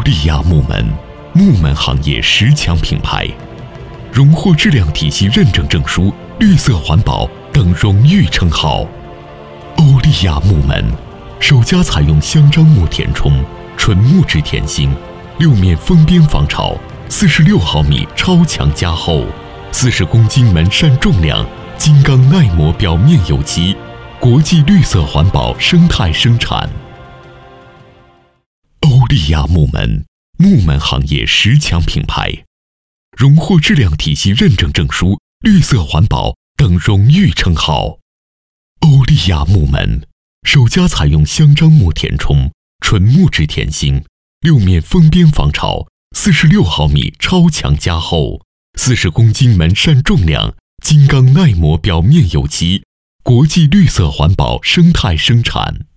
利亚木门，木门行业10强品牌，荣获质量体系认证证书、绿色环保等荣誉称号。欧利亚木门首家采用香樟木填充，纯木质填芯，6面封边防潮，46毫米超强加厚，40公斤门扇重量，金刚耐磨表面油漆，国际绿色环保生态生产。欧利亚木门，木门行业10强品牌，荣获质量体系认证证书、绿色环保等荣誉称号。欧利亚木门首家采用香樟木填充，纯木质填芯，6面封边防潮，46毫米超强加厚，40公斤门扇重量，金刚耐磨表面油漆，国际绿色环保生态生产。